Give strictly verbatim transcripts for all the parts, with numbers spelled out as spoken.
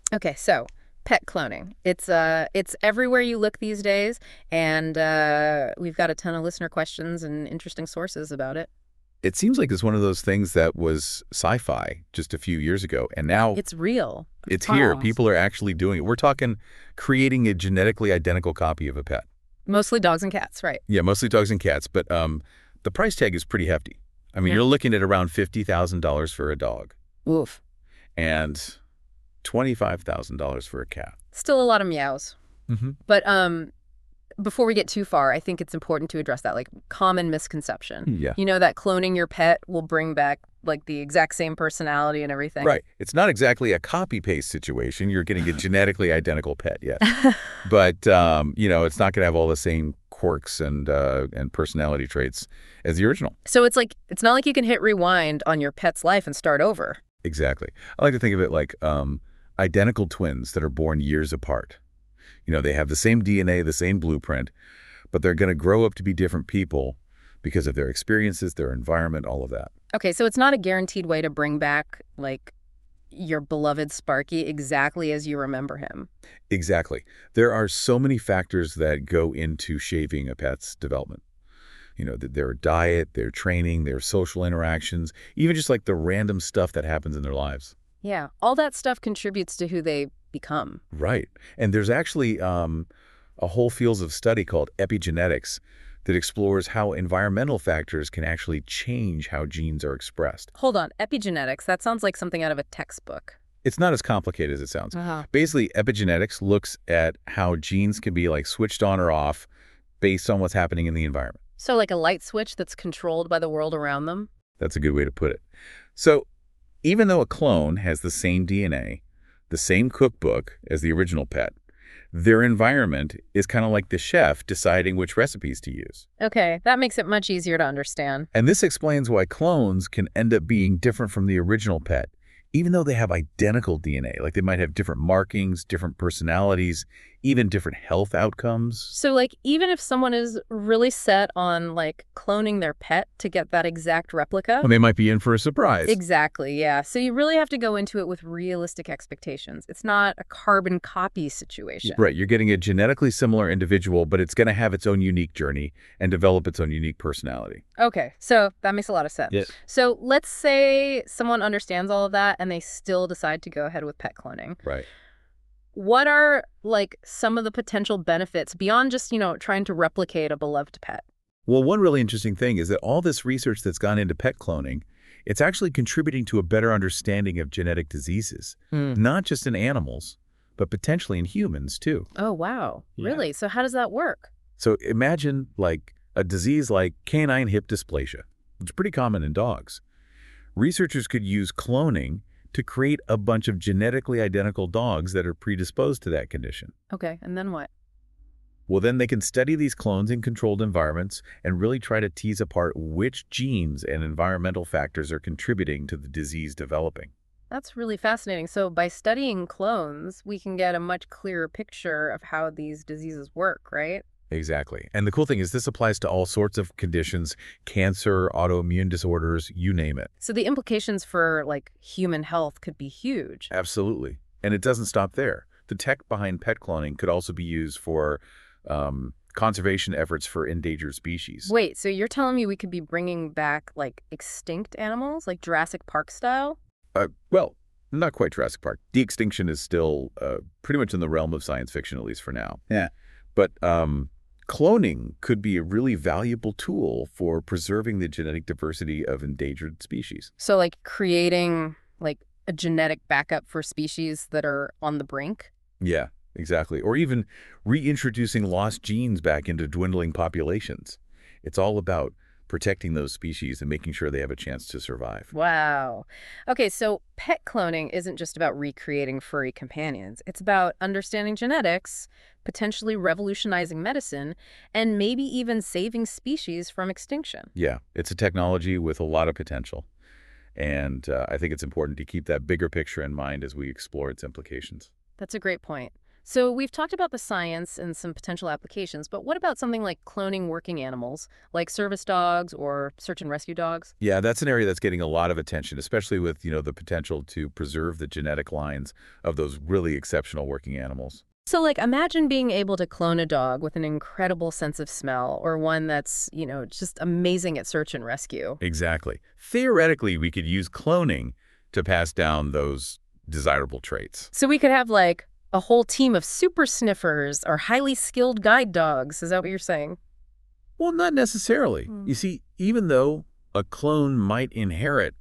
Okay, so pet cloning. It's uh it's everywhere you look these days, and uh we've got a ton of listener questions and interesting sources about it. It seems like it's one of those things that was sci-fi just a few years ago, and now It's real. it's here. Oh. People are actually doing it. We're talking creating a genetically identical copy of a pet. Mostly dogs and cats, right? Yeah, mostly dogs and cats, but um, the price tag is pretty hefty. I mean, Yeah. you're looking at around fifty thousand dollars for a dog Oof. and twenty-five thousand dollars for a cat. Still a lot of meows. Mm-hmm. But um before we get too far, I think it's important to address that like common misconception. Yeah. You know that cloning your pet will bring back like the exact same personality and everything. Right. It's not exactly a copy-paste situation. You're getting a genetically identical pet, yes. But, um, you know, it's not going to have all the same quirks and uh, and personality traits as the original. So it's like it's not like you can hit rewind on your pet's life and start over. Exactly. I like to think of it like um, identical twins that are born years apart. You know, they have the same D N A, the same blueprint, but they're going to grow up to be different people because of their experiences, their environment, all of that. Okay, so it's not a guaranteed way to bring back like your beloved Sparky exactly as you remember him. Exactly. There are so many factors that go into shaping a pet's development. You know, th- their diet, their training, their social interactions, even just like the random stuff that happens in their lives. Yeah, all that stuff contributes to who they become. Right. And there's actually um, a whole field of study called epigenetics that explores how environmental factors can actually change how genes are expressed. Hold on, epigenetics, that sounds like something out of a textbook. It's not as complicated as it sounds. Uh-huh. Basically, epigenetics looks at how genes can be like switched on or off based on what's happening in the environment. So like a light switch that's controlled by the world around them? That's a good way to put it. So even though a clone has the same D N A, the same cookbook as the original pet, their environment is kind of like the chef deciding which recipes to use. Okay, that makes it much easier to understand. And this explains why clones can end up being different from the original pet, even though they have identical D N A. Like they might have different markings, different personalities, even different health outcomes. So like even if someone is really set on like cloning their pet to get that exact replica? Well, they might be in for a surprise. Exactly, yeah. So you really have to go into it with realistic expectations. It's not a carbon copy situation. Right, you're getting a genetically similar individual, but it's going to have its own unique journey and develop its own unique personality. Okay, so that makes a lot of sense. Yes. So let's say someone understands all of that and they still decide to go ahead with pet cloning. Right. What are like some of the potential benefits beyond just, you know, trying to replicate a beloved pet? Well, one really interesting thing is that all this research that's gone into pet cloning, it's actually contributing to a better understanding of genetic diseases, not just in animals, but potentially in humans too. Oh, wow. Yeah. Really? So how does that work? So imagine like a disease like canine hip dysplasia. It's pretty common in dogs. Researchers could use cloning to create a bunch of genetically identical dogs that are predisposed to that condition. Okay, and then what? Well, then they can study these clones in controlled environments and really try to tease apart which genes and environmental factors are contributing to the disease developing. That's really fascinating. So by studying clones, we can get a much clearer picture of how these diseases work, right? Exactly. And the cool thing is this applies to all sorts of conditions, cancer, autoimmune disorders, you name it. So the implications for like human health could be huge. Absolutely. And it doesn't stop there. The tech behind pet cloning could also be used for um, conservation efforts for endangered species. Wait, so you're telling me we could be bringing back like extinct animals, like Jurassic Park style? Uh, well, not quite Jurassic Park. De-extinction is still uh, pretty much in the realm of science fiction, at least for now. Yeah. But um, cloning could be a really valuable tool for preserving the genetic diversity of endangered species. So like creating like a genetic backup for species that are on the brink? Yeah, exactly. Or even reintroducing lost genes back into dwindling populations. It's all about protecting those species and making sure they have a chance to survive. Wow. Okay, so pet cloning isn't just about recreating furry companions. It's about understanding genetics, potentially revolutionizing medicine, and maybe even saving species from extinction. Yeah, it's a technology with a lot of potential. And uh, I think it's important to keep that bigger picture in mind as we explore its implications. That's a great point. So we've talked about the science and some potential applications, but what about something like cloning working animals, like service dogs or search and rescue dogs? Yeah, that's an area that's getting a lot of attention, especially with, you know, the potential to preserve the genetic lines of those really exceptional working animals. So, like, imagine being able to clone a dog with an incredible sense of smell or one that's, you know, just amazing at search and rescue. Exactly. Theoretically, we could use cloning to pass down those desirable traits. So we could have, like, a whole team of super sniffers or highly skilled guide dogs. Is that what you're saying? Well, not necessarily. Hmm. You see, even though a clone might inherit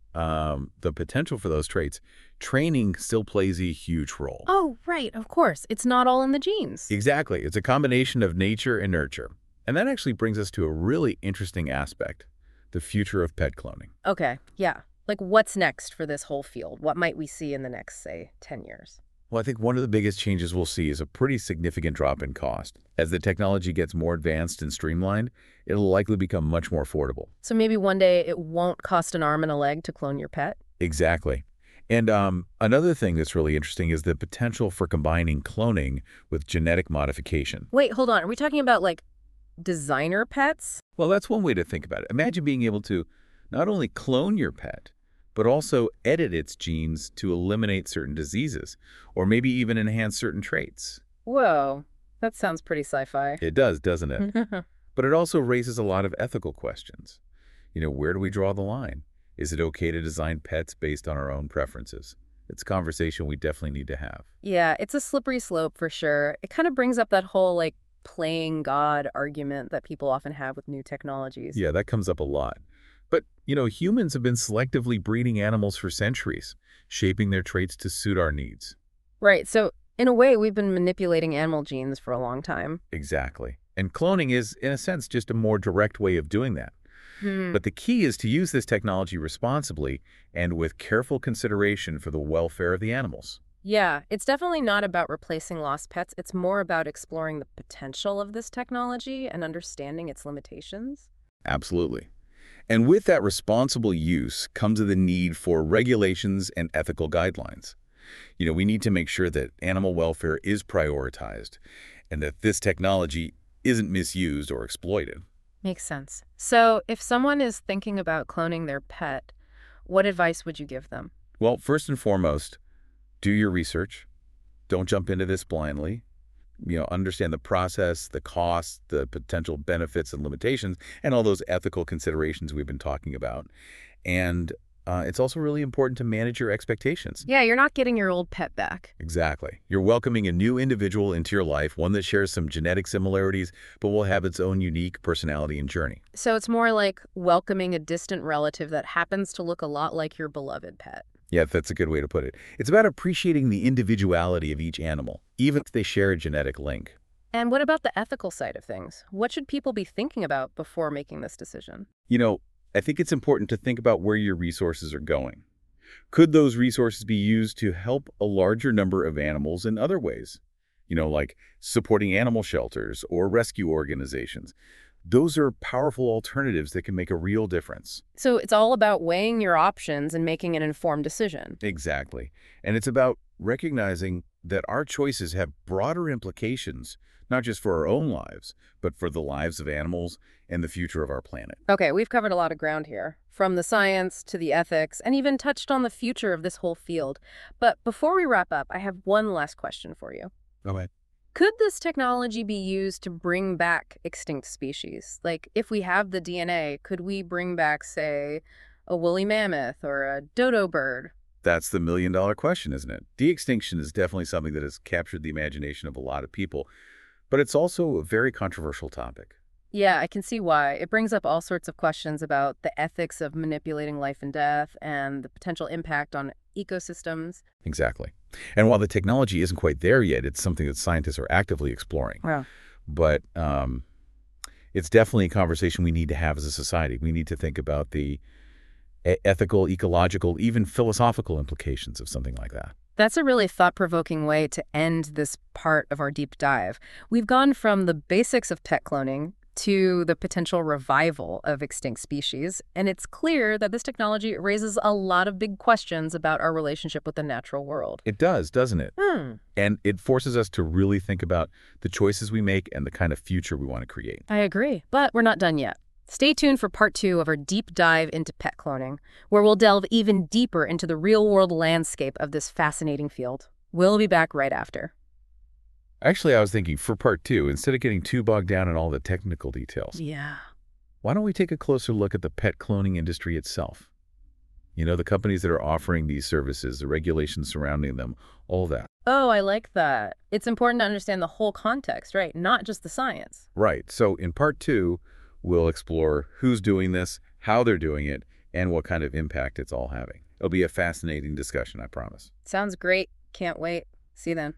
um, the potential for those traits, training still plays a huge role. Oh, right, of course. It's not all in the genes. Exactly. It's a combination of nature and nurture. And that actually brings us to a really interesting aspect, the future of pet cloning. Okay, yeah. Like, what's next for this whole field? What might we see in the next, say, ten years? Well, I think one of the biggest changes we'll see is a pretty significant drop in cost. As the technology gets more advanced and streamlined, it'll likely become much more affordable. So maybe one day it won't cost an arm and a leg to clone your pet? Exactly. And um, another thing that's really interesting is the potential for combining cloning with genetic modification. Wait, hold on. Are we talking about, like, designer pets? Well, that's one way to think about it. Imagine being able to not only clone your pet, but also edit its genes to eliminate certain diseases, or maybe even enhance certain traits. Whoa, that sounds pretty sci-fi. It does, doesn't it? But it also raises a lot of ethical questions. You know, where do we draw the line? Is it okay to design pets based on our own preferences? It's a conversation we definitely need to have. Yeah, it's a slippery slope for sure. It kind of brings up that whole, like, playing God argument that people often have with new technologies. Yeah, that comes up a lot. But, you know, humans have been selectively breeding animals for centuries, shaping their traits to suit our needs. Right, so in a way, we've been manipulating animal genes for a long time. Exactly. And cloning is, in a sense, just a more direct way of doing that. Hmm. But the key is to use this technology responsibly and with careful consideration for the welfare of the animals. Yeah, it's definitely not about replacing lost pets. It's more about exploring the potential of this technology and understanding its limitations. Absolutely. And with that responsible use comes the need for regulations and ethical guidelines. You know, we need to make sure that animal welfare is prioritized and that this technology isn't misused or exploited. Makes sense. So if someone is thinking about cloning their pet, what advice would you give them? Well, first and foremost, do your research. Don't jump into this blindly. You know, understand the process, the costs, the potential benefits and limitations, and all those ethical considerations we've been talking about. And uh, it's also really important to manage your expectations. Yeah, you're not getting your old pet back. Exactly. You're welcoming a new individual into your life, one that shares some genetic similarities, but will have its own unique personality and journey. So it's more like welcoming a distant relative that happens to look a lot like your beloved pet. Yeah, that's a good way to put it. It's about appreciating the individuality of each animal, even if they share a genetic link. And what about the ethical side of things? What should people be thinking about before making this decision? You know, I think it's important to think about where your resources are going. Could those resources be used to help a larger number of animals in other ways? You know, like supporting animal shelters or rescue organizations. Those are powerful alternatives that can make a real difference. So it's all about weighing your options and making an informed decision. Exactly. And it's about recognizing that our choices have broader implications, not just for our own lives, but for the lives of animals and the future of our planet. Okay, we've covered a lot of ground here, from the science to the ethics, and even touched on the future of this whole field. But before we wrap up, I have one last question for you. Go ahead. Could this technology be used to bring back extinct species? Like, if we have the D N A, could we bring back, say, a woolly mammoth or a dodo bird? That's the million-dollar question, isn't it? De-extinction is definitely something that has captured the imagination of a lot of people, but it's also a very controversial topic. Yeah, I can see why. It brings up all sorts of questions about the ethics of manipulating life and death and the potential impact on ecosystems. Exactly. And while the technology isn't quite there yet, it's something that scientists are actively exploring. Wow. But um, it's definitely a conversation we need to have as a society. We need to think about the e- ethical, ecological, even philosophical implications of something like that. That's a really thought-provoking way to end this part of our deep dive. We've gone from the basics of pet cloning to the potential revival of extinct species, and it's clear that this technology raises a lot of big questions about our relationship with the natural world. It does, doesn't it? Hmm. And it forces us to really think about the choices we make and the kind of future we want to create. I agree, but we're not done yet. Stay tuned for part two of our deep dive into pet cloning, where we'll delve even deeper into the real-world landscape of this fascinating field. We'll be back right after. Actually, I was thinking for part two, instead of getting too bogged down in all the technical details, Yeah. why don't we take a closer look at the pet cloning industry itself? You know, the companies that are offering these services, the regulations surrounding them, all that. Oh, I like that. It's important to understand the whole context, right? Not just the science. Right. So in part two, we'll explore who's doing this, how they're doing it, and what kind of impact it's all having. It'll be a fascinating discussion, I promise. Sounds great. Can't wait. See you then.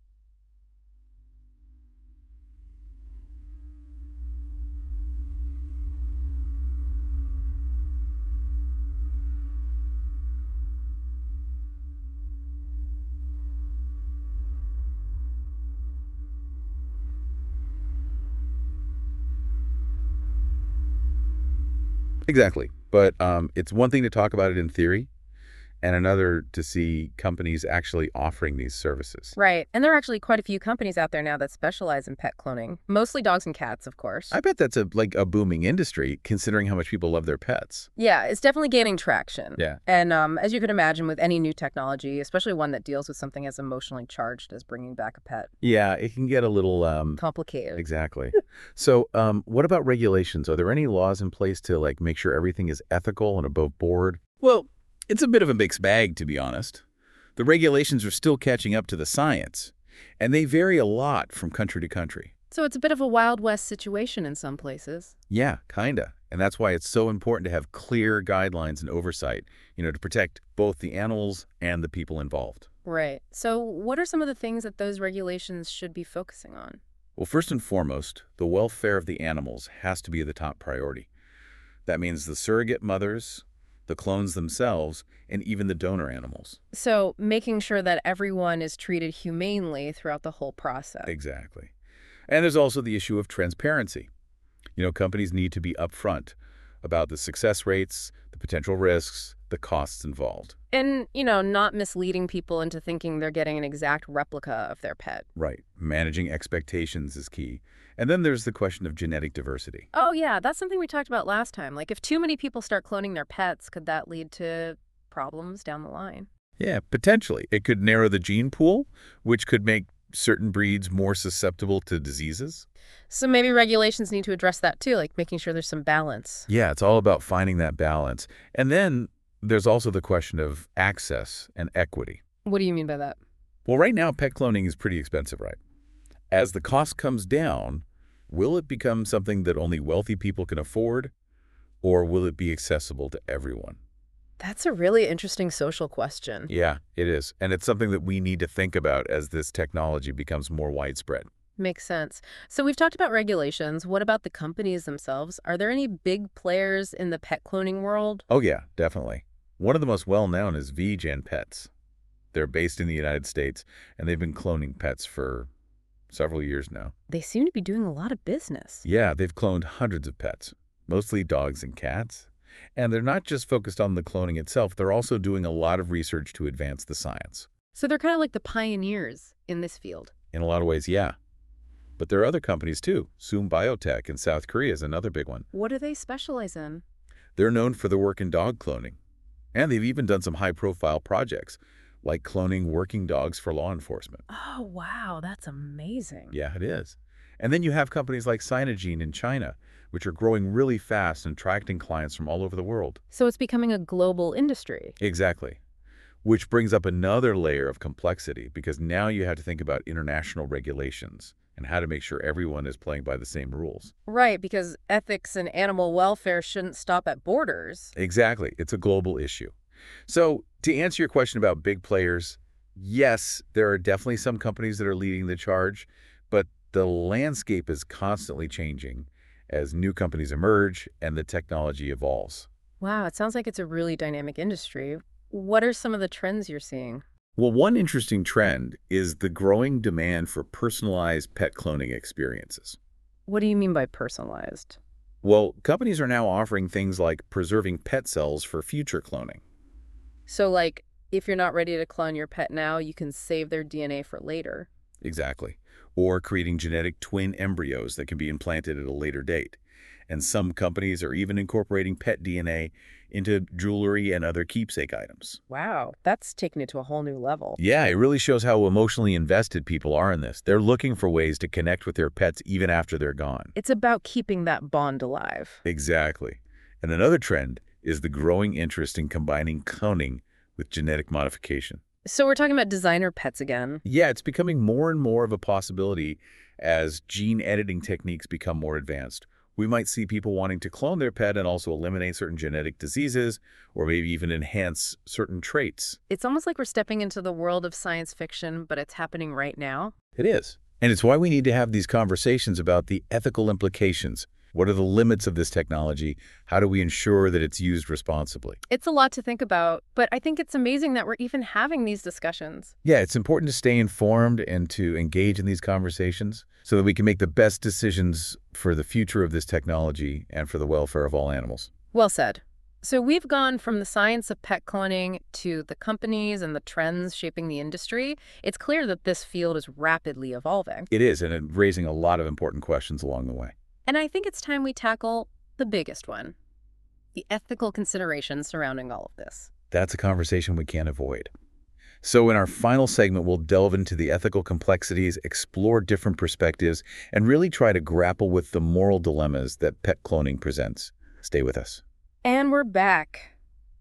Exactly. But um, it's one thing to talk about it in theory, and another to see companies actually offering these services. Right. And there are actually quite a few companies out there now that specialize in pet cloning. Mostly dogs and cats, of course. I bet that's a like a booming industry, considering how much people love their pets. Yeah, it's definitely gaining traction. Yeah. And um, as you could imagine with any new technology, especially one that deals with something as emotionally charged as bringing back a pet, Yeah, it can get a little um, complicated. exactly. So, um, what about regulations? Are there any laws in place to like make sure everything is ethical and above board? Well, it's a bit of a mixed bag, to be honest. The regulations are still catching up to the science, and they vary a lot from country to country. So it's a bit of a Wild West situation in some places. Yeah, kinda. And that's why it's so important to have clear guidelines and oversight, you know, to protect both the animals and the people involved. Right. So what are some of the things that those regulations should be focusing on? Well, first and foremost, the welfare of the animals has to be the top priority. That means the surrogate mothers, the clones themselves, and even the donor animals. So making sure that everyone is treated humanely throughout the whole process. Exactly. And there's also the issue of transparency. You know, companies need to be upfront about the success rates, the potential risks, the costs involved. And, you know, not misleading people into thinking they're getting an exact replica of their pet. Right. Managing expectations is key. And then there's the question of genetic diversity. Oh, yeah, that's something we talked about last time. Like, if too many people start cloning their pets, could that lead to problems down the line? Yeah, potentially. It could narrow the gene pool, which could make certain breeds more susceptible to diseases. So maybe regulations need to address that too, like making sure there's some balance. Yeah, it's all about finding that balance. And then there's also the question of access and equity. What do you mean by that? Well, right now, pet cloning is pretty expensive, right? As the cost comes down, will it become something that only wealthy people can afford, or will it be accessible to everyone? That's a really interesting social question. Yeah, it is. And it's something that we need to think about as this technology becomes more widespread. Makes sense. So we've talked about regulations. What about the companies themselves? Are there any big players in the pet cloning world? Oh, yeah, definitely. One of the most well-known is VGen Pets. They're based in the United States, and they've been cloning pets for several years now. They seem to be doing a lot of business. Yeah, they've cloned hundreds of pets, mostly dogs and cats. And they're not just focused on the cloning itself, they're also doing a lot of research to advance the science. So they're kind of like the pioneers in this field. In a lot of ways, yeah. But there are other companies too. Zoom Biotech in South Korea is another big one. What do they specialize in? They're known for their work in dog cloning. And they've even done some high-profile projects, like cloning working dogs for law enforcement. Oh, wow, that's amazing. Yeah, it is. And then you have companies like Sinogene in China, which are growing really fast and attracting clients from all over the world. So it's becoming a global industry. Exactly. Which brings up another layer of complexity, because now you have to think about international regulations and how to make sure everyone is playing by the same rules. Right, because ethics and animal welfare shouldn't stop at borders. Exactly. It's a global issue. So to answer your question about big players, yes, there are definitely some companies that are leading the charge, but the landscape is constantly changing as new companies emerge and the technology evolves. Wow, it sounds like it's a really dynamic industry. What are some of the trends you're seeing? Well, one interesting trend is the growing demand for personalized pet cloning experiences. What do you mean by personalized? Well, companies are now offering things like preserving pet cells for future cloning. So like if you're not ready to clone your pet now, you can save their D N A for later. Exactly. Or creating genetic twin embryos that can be implanted at a later date. And some companies are even incorporating pet D N A into jewelry and other keepsake items. Wow, that's taking it to a whole new level. Yeah, it really shows how emotionally invested people are in this. They're looking for ways to connect with their pets even after they're gone. It's about keeping that bond alive. Exactly. And another trend is the growing interest in combining cloning with genetic modification. So we're talking about designer pets again. Yeah, it's becoming more and more of a possibility as gene editing techniques become more advanced. We might see people wanting to clone their pet and also eliminate certain genetic diseases or maybe even enhance certain traits. It's almost like we're stepping into the world of science fiction, but it's happening right now. It is. And it's why we need to have these conversations about the ethical implications. What are the limits of this technology? How do we ensure that it's used responsibly? It's a lot to think about, but I think it's amazing that we're even having these discussions. Yeah, it's important to stay informed and to engage in these conversations so that we can make the best decisions for the future of this technology and for the welfare of all animals. Well said. So we've gone from the science of pet cloning to the companies and the trends shaping the industry. It's clear that this field is rapidly evolving. It is, and it's raising a lot of important questions along the way. And I think it's time we tackle the biggest one, the ethical considerations surrounding all of this. That's a conversation we can't avoid. So in our final segment, we'll delve into the ethical complexities, explore different perspectives, and really try to grapple with the moral dilemmas that pet cloning presents. Stay with us. And we're back.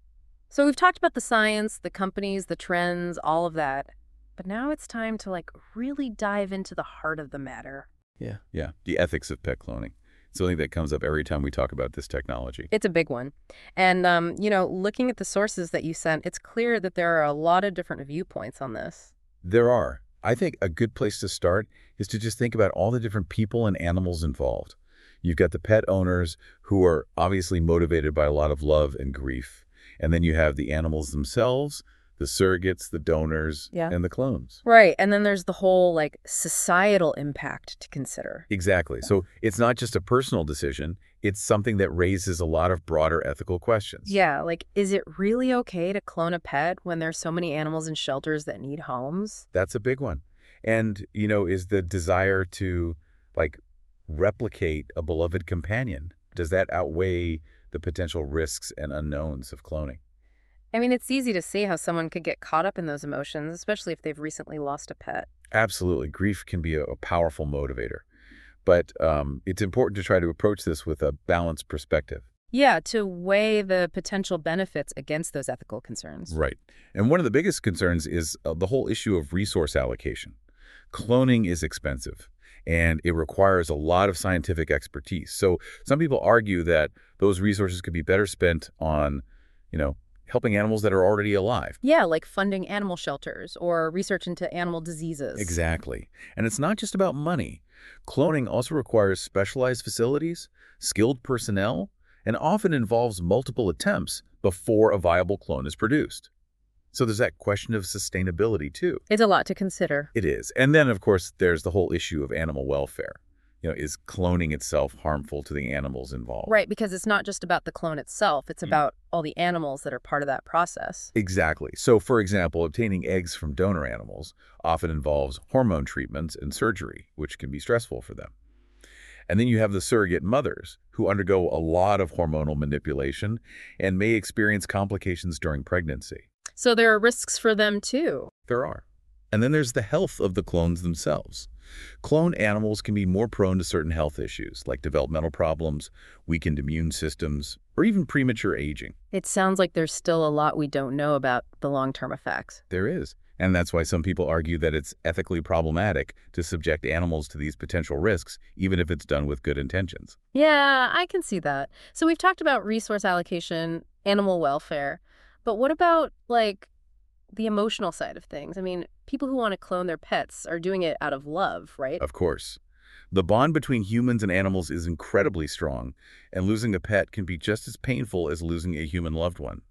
So we've talked about the science, the companies, the trends, all of that. But now it's time to like really dive into the heart of the matter. Yeah. Yeah. The ethics of pet cloning. It's something that comes up every time we talk about this technology. It's a big one. And, um, you know, looking at the sources that you sent, it's clear that there are a lot of different viewpoints on this. There are. I think a good place to start is to just think about all the different people and animals involved. You've got the pet owners who are obviously motivated by a lot of love and grief. And then you have the animals themselves, the surrogates, the donors, Yeah. and the clones. Right. And then there's the whole like societal impact to consider. Exactly. So it's not just a personal decision. It's something that raises a lot of broader ethical questions. Yeah. Like, is it really okay to clone a pet when there's so many animals in shelters that need homes? That's a big one. And, you know, is the desire to, like, replicate a beloved companion, does that outweigh the potential risks and unknowns of cloning? I mean, it's easy to see how someone could get caught up in those emotions, especially if they've recently lost a pet. Absolutely. Grief can be a, a powerful motivator. But um, it's important to try to approach this with a balanced perspective. Yeah, to weigh the potential benefits against those ethical concerns. Right. And one of the biggest concerns is uh, the whole issue of resource allocation. Cloning is expensive, and it requires a lot of scientific expertise. So some people argue that those resources could be better spent on, you know, helping animals that are already alive. Yeah, like funding animal shelters or research into animal diseases. Exactly. And it's not just about money. Cloning also requires specialized facilities, skilled personnel, and often involves multiple attempts before a viable clone is produced. So there's that question of sustainability, too. It's a lot to consider. It is. And then, of course, there's the whole issue of animal welfare. You know, is cloning itself harmful to the animals involved? Right, because it's not just about the clone itself. It's Mm. about all the animals that are part of that process. Exactly. So, for example, obtaining eggs from donor animals often involves hormone treatments and surgery, which can be stressful for them. And then you have the surrogate mothers who undergo a lot of hormonal manipulation and may experience complications during pregnancy. So there are risks for them, too. There are. And then there's the health of the clones themselves. Cloned animals can be more prone to certain health issues like developmental problems, weakened immune systems, or even premature aging. It sounds like there's still a lot we don't know about the long-term effects. There is. And that's why some people argue that it's ethically problematic to subject animals to these potential risks, even if it's done with good intentions. Yeah, I can see that. So we've talked about resource allocation, animal welfare, but what about, like, the emotional side of things? I mean, people who want to clone their pets are doing it out of love, right? Of course. The bond between humans and animals is incredibly strong, and losing a pet can be just as painful as losing a human loved one.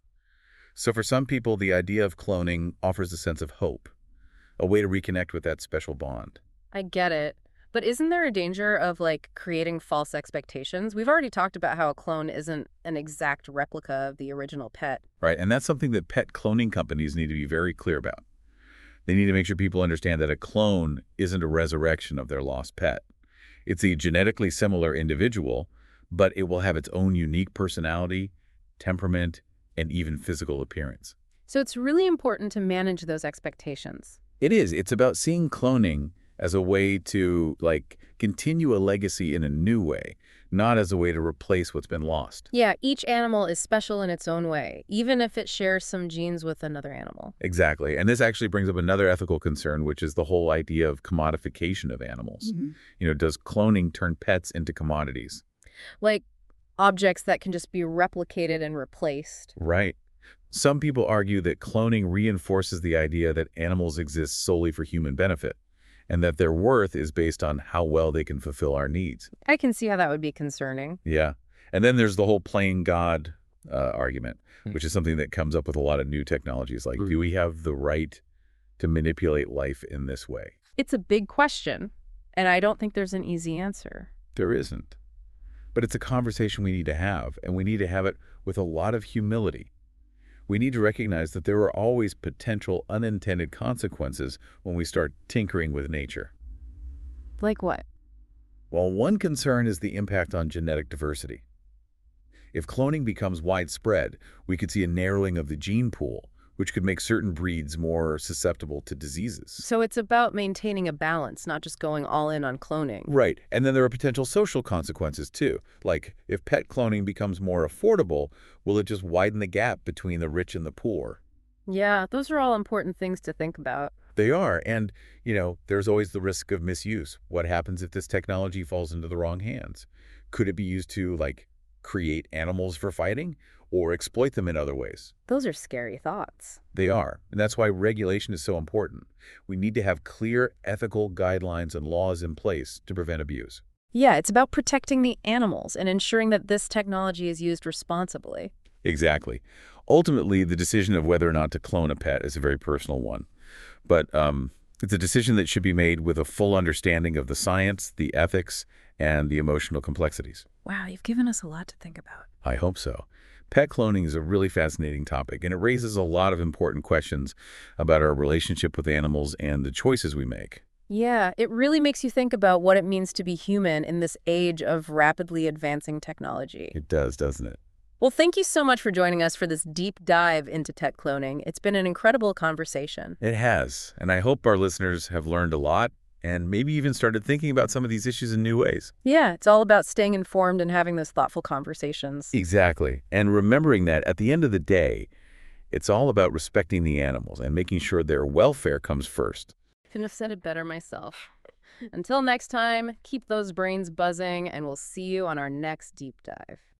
So for some people, the idea of cloning offers a sense of hope, a way to reconnect with that special bond. I get it. But isn't there a danger of, like, creating false expectations? We've already talked about how a clone isn't an exact replica of the original pet. Right? And that's something that pet cloning companies need to be very clear about. They need to make sure people understand that a clone isn't a resurrection of their lost pet. It's a genetically similar individual, but it will have its own unique personality, temperament, and even physical appearance. So it's really important to manage those expectations. It is. It's about seeing cloning as a way to, like, continue a legacy in a new way, not as a way to replace what's been lost. Yeah, each animal is special in its own way, even if it shares some genes with another animal. Exactly. And this actually brings up another ethical concern, which is the whole idea of commodification of animals. Mm-hmm. You know, does cloning turn pets into commodities? Like objects that can just be replicated and replaced. Right. Some people argue that cloning reinforces the idea that animals exist solely for human benefit, and that their worth is based on how well they can fulfill our needs. I can see how that would be concerning. Yeah. And then there's the whole playing God uh, argument, Hmm. which is something that comes up with a lot of new technologies. Like, Hmm. do we have the right to manipulate life in this way? It's a big question, and I don't think there's an easy answer. There isn't. But it's a conversation we need to have, and we need to have it with a lot of humility. We need to recognize that there are always potential unintended consequences when we start tinkering with nature. Like what? Well, one concern is the impact on genetic diversity. If cloning becomes widespread, we could see a narrowing of the gene pool, which could make certain breeds more susceptible to diseases. So it's about maintaining a balance, not just going all in on cloning. Right. And then there are potential social consequences, too. Like, if pet cloning becomes more affordable, will it just widen the gap between the rich and the poor? Yeah, those are all important things to think about. They are. And, you know, there's always the risk of misuse. What happens if this technology falls into the wrong hands? Could it be used to, like, create animals for fighting or exploit them in other ways? Those are scary thoughts. They are. And that's why regulation is so important. We need to have clear ethical guidelines and laws in place to prevent abuse. Yeah, it's about protecting the animals and ensuring that this technology is used responsibly. Exactly. Ultimately, the decision of whether or not to clone a pet is a very personal one. But um, it's a decision that should be made with a full understanding of the science, the ethics, and the emotional complexities. Wow, you've given us a lot to think about. I hope so. Pet cloning is a really fascinating topic, and it raises a lot of important questions about our relationship with animals and the choices we make. Yeah, it really makes you think about what it means to be human in this age of rapidly advancing technology. It does, doesn't it? Well, thank you so much for joining us for this deep dive into tech cloning. It's been an incredible conversation. It has, and I hope our listeners have learned a lot and maybe even started thinking about some of these issues in new ways. Yeah, it's all about staying informed and having those thoughtful conversations. Exactly. And remembering that at the end of the day, it's all about respecting the animals and making sure their welfare comes first. Couldn't have said it better myself. Until next time, keep those brains buzzing, and we'll see you on our next deep dive.